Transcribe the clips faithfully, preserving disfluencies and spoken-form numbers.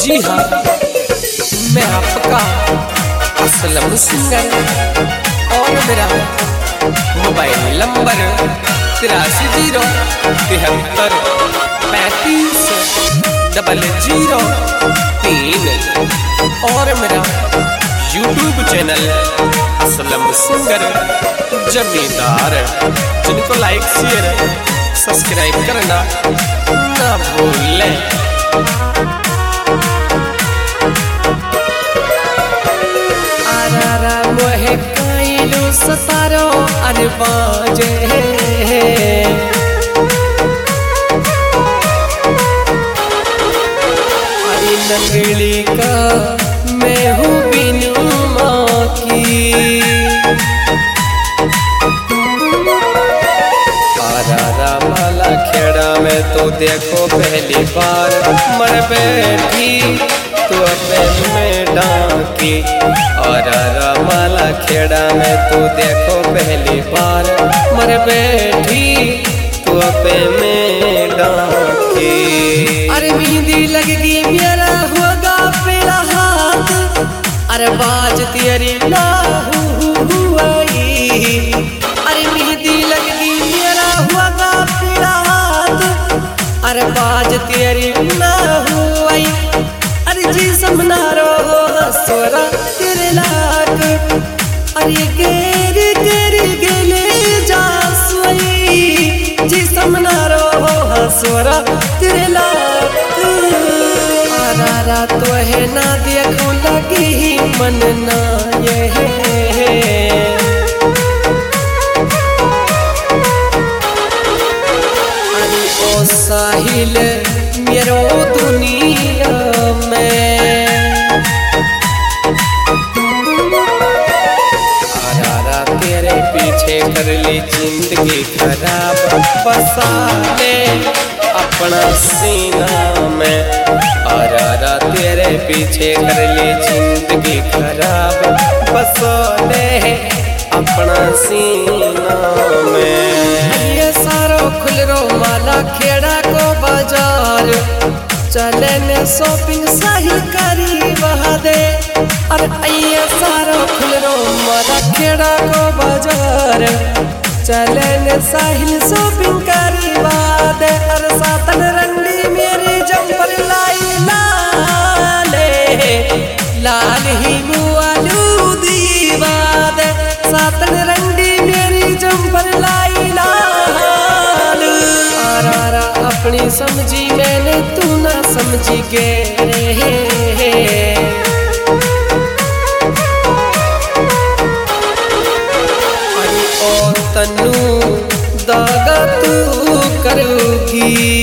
जी हाँ, मैं आपका असलम सिंगर और मेरा मोबाइल नंबर तिरासी जीरो तिहत्तर पैंतीस डबल जीरो तीन और मेरा यूट्यूब चैनल असलम सिंगर जमींदार, जिनको लाइक शेयर सब्सक्राइब करना ना भूलें। आरारा मोहे काइलो सतारो अरे बाजे अरे नंगली का मैं हूँ बिनु माँ की। आरारा माला खेड़ा में तो देखो पहली बार मर बैठी तो अपने में डांकी। आरारा माला खेड़ा में तो देखो पहली बार मर बैठी तो अपने में डांकी। अरे मेहंदी लगगी मेरा होगा पहला हाथ अरे बाज तेरी ना हुई। अरे मेहंदी लगगी मेरा होगा पहला हाथ अरे बाज तेरी ना हुई। अरे जी समना रो सोरा तेरे लाग अरे गेर गेर गेले जा सोई। जी समना रो सोरा तेरे लाग आरारा तो है ना देखो लगी मन ना ये अरे ओ साहिल मेरो दुनिया में आरारा तेरे पीछे कर ली जिंदगी खराब बसा ले अपना सीना में। आरारा तेरे पीछे कर ली जिंदगी खराब बसा ले अपना सीना में। ये सारो खुल रो माला खेड़ा को बाजार चले ने शॉपिंग सही करी बहा दे। अरे ये सारो खुल रो माला खेड़ा को बाजार चले ने साहिल शॉपिंग करी बहा दे। अरे सातन रंडी मेरी जंपर लाई लाले लाल ही मुआलू दीवा दे। सातन रंडी मेरी जंपर लाई लाल आरारा अपनी समझी मैंने तू ना समझी के अरे ओ तन्नू दागा तू करोगी।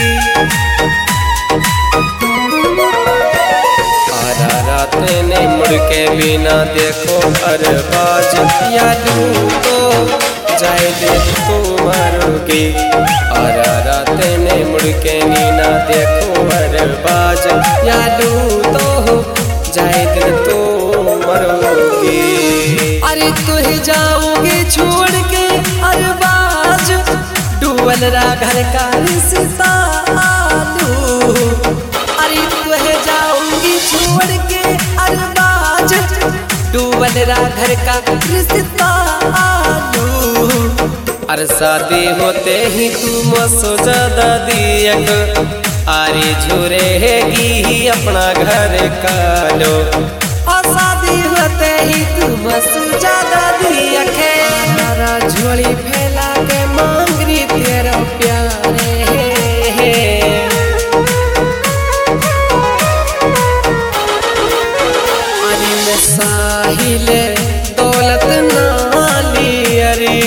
आरारा तेने मुड़ के बिना देखो अरे बाज यादू तो जाए दे तू मारोगी। आरारा तेने मुड़ के नीना देखो अरे बाज यादू तो जाए दे तू मरोगी। अरे तुह जाओगे छोड़ के अरे बाज डूबल रा घर का रिश्ता आलू। अरे तुह जाऊंगी छोड़ के अरे बाज डूबल रा घर का रिश्ता आलू। अरे शादी होते ही तू मसो ज्यादा दियक आरे झुरेगी अपना घर का लो। और शादी होते ही तू मसो ज्यादा दियक तारा झोली फैला के मांगरी तेरा प्यारे। अरे मैं साहिल दौलत नाली अरे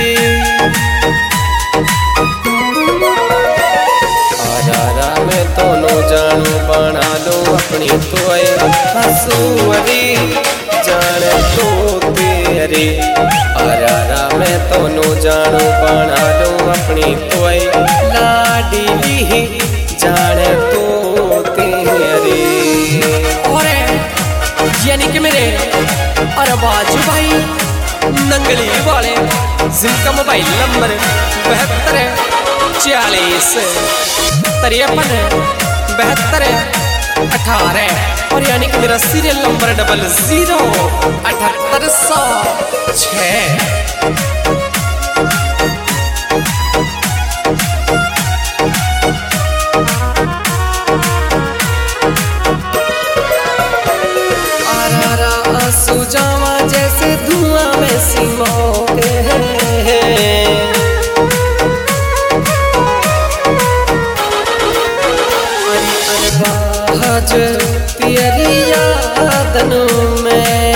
आरारा में दोनों जानू बना लो अपनी तोय हसूरी जान तो तेरे। आरारा में दोनों जानू बना लो अपनी तोय लाडली जान तो तेरे। और यानी कि मेरे और बाजू भाई नंगली वाले जिनका मोबाइल नंबर बहत्तर चालीस तिरपन बहत्तर अठारह और यानी कि मेरा सीरियल नंबर डबल जीरो अठहत्तर सौ छः। सुजावा जैसे धुआं में सिमोके अरबाज तेरी यादन में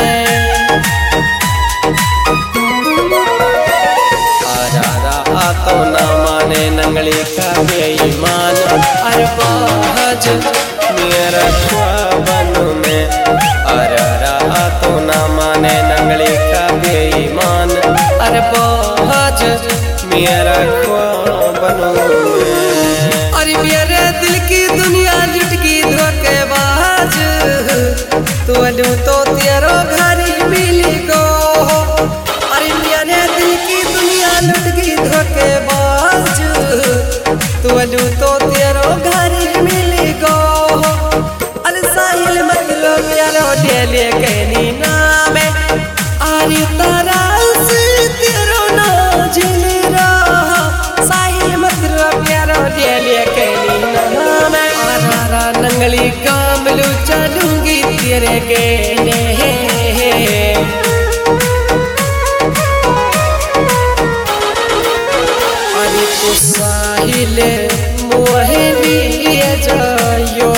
आरा तो ना माने नंगली का बेईमान अरबाज मेरा ख्वाबन में अरा तो ना माने नंगली का बेईमान अरे बाज मेरा ख्वाबन में। अरे मेरे दिल की दुनिया लुट की धोखेबाज तू लू तो तेरो घर मिली गो। अरे मेरे दिल की दुनिया लुट की धोखेबाज तू लू तो तेरो घर मिली गो। अरे साहिल मतलब यारो डेले के नीना में आरी तारा से तेरो ना जिल रहा साहिल मतलब यारो डेले के नीना में आरा नंगली कामलू चलूंगी तेरे के लिए। अरे तो साहिल मोहे लिए जायो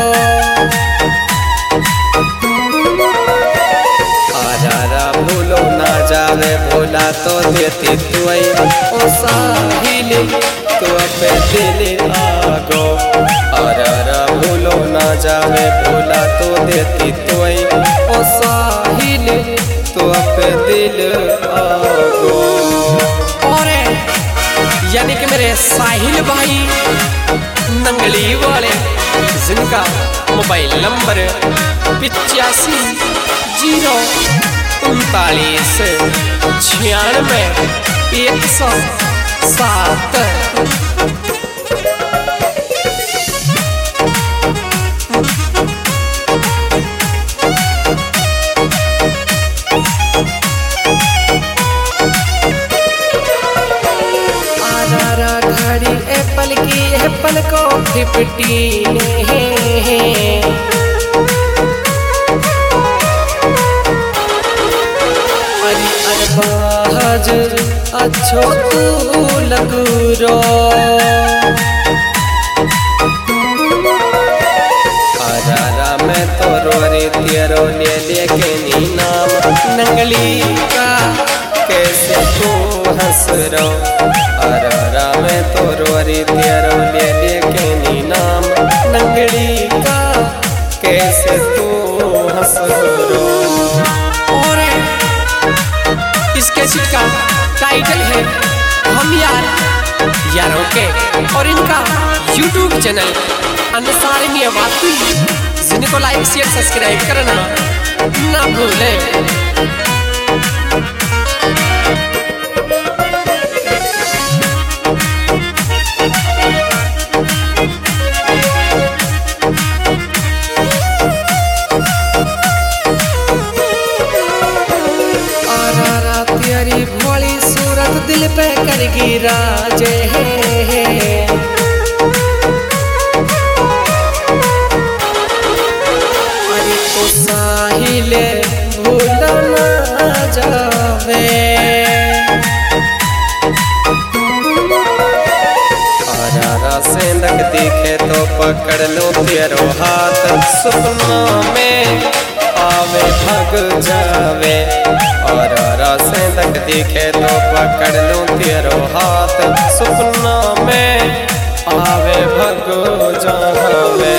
जावे भोला तो देती तुई ओ साहिल तो अपने दिल आगो अरारा भूलो ना जावे भोला तो देती तुई ओ साहिल तो अपने दिल आगो। और यानी कि मेरे साहिल भाई नंगली वाले जिनका मोबाइल नंबर पिचासी जीरो उनतालीस छियानवे एक सौ सात। आरा घड़ी एप्पल की एप्पल को फिफ्टीन बाज अच्छो तू लगू रो आरा मैं तो रोरी तेरो ले लेके नी नाम नंगली का कैसे तू हंस रो आरा मैं तो रोरी तेरो ले लेके नी नाम नंगली का कैसे तू हंस रो। इसके का टाइटल है हम यार यारों के और इनका यूट्यूब चैनल अनुसार वाकई जिनको लाइक शेयर सब्सक्राइब करना ना भूलें। भोली सूरत दिल पे करगी राजे अरे तो साहिल भूल ना जावे आरा सेंधक दिखे तो पकड़ लो तेरो हाथ सपना में आवे भग जावे और रासे तक दिखे तो पकड़ लूं तेरो हाथ सपना में आवे भग जावे।